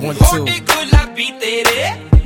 1, 2. गुलाबी तेरे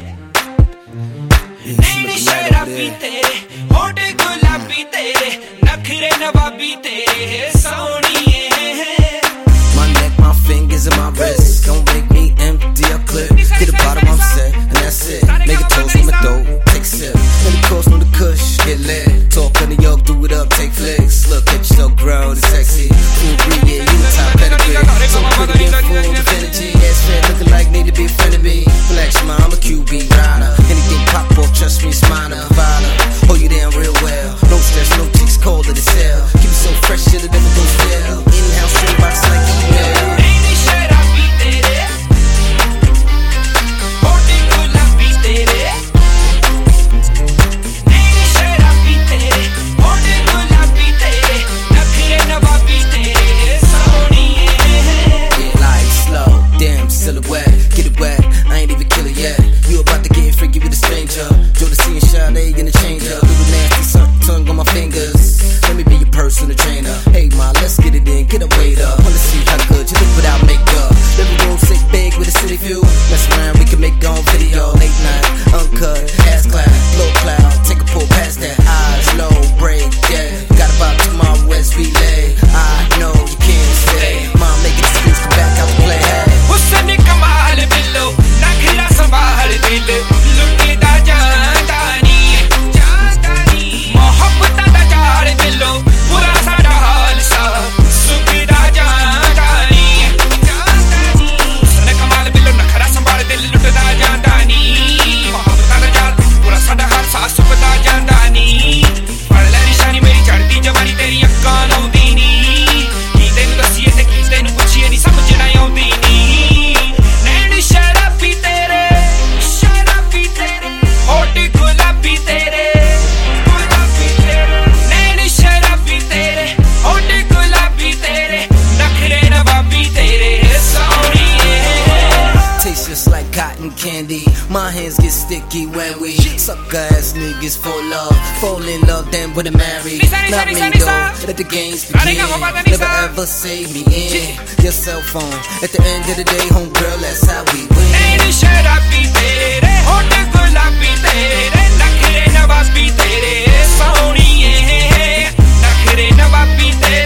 नैन शराबी तेरे होठ गुलाबी तेरे नखरे नवाबी तेरे सोनिए My neck, my fingers, and my wrist don't make me empty a clip. Get a bottom, I'm set, and that's it. Make a toast from a dope, take a sip. Let it coast from the kush, get lit. Talk on the yoke, do it up, take flicks. Look at yourself grown and sexy. Full breed, yeah, you the top pedigree. So pretty and full of energy. Ass fat, looking like need to be a friend of me. Relax, ma, I'm a QB rider. Anything pop off, trust me, it's mine, a provider. Hold you down real well. No stress, no chicks cold in the cell. Keep it so fresh, shit, it never goes stale. In-house, inbox like email. Get it wet, I ain't even kill it yet. You about to get freaky with a stranger. Jodeci and Sade in the changer. Little nasty tongue on my fingers. Let me be your personal trainer. Hey ma, let's get it in, get a weight up. Wanna see how good you look without makeup. Living room sick big with a city view. Mess around, we can make our own video. Late night, uncut, ass clap, low cloud. Take a pull past that. Eyes low, break, yeah. Got about tomorrow as we lay. I know you can't stay. Mom, make it excuse, come back out to play. हुस्न कमाल बिल्लो नखरा संभाल दिल लुटेदा जानदानी मोहब्बत दा जाल बिल्लो पूरा साडा हाल सा सुख दा जानदानी हुस्न कमाल बिल्लो नखरा संभाल दिल लुटेदा जानदानी मोहब्बत दा जाल पूरा साडा हाल सा सुख दा जानदानी पढ़ ले निशानी मेरी चढ़दी जवानी तेरी अक्कां लाउंदी नी की तैनू दस्सीए ते की तैनू पुछीए नी समझना आउंदी नी Just like cotton candy, my hands get sticky when we suck ass niggas for love. Fall in love, then when they're married. Not me though, let the games begin. Never ever say me in your cell phone. At the end of the day, homegirl, that's how we win. Nैन शराबी तेरे होठ गुलाबी तेरे नखरे नवाबी तेरे सोनिए नखरे नवाबी तेरे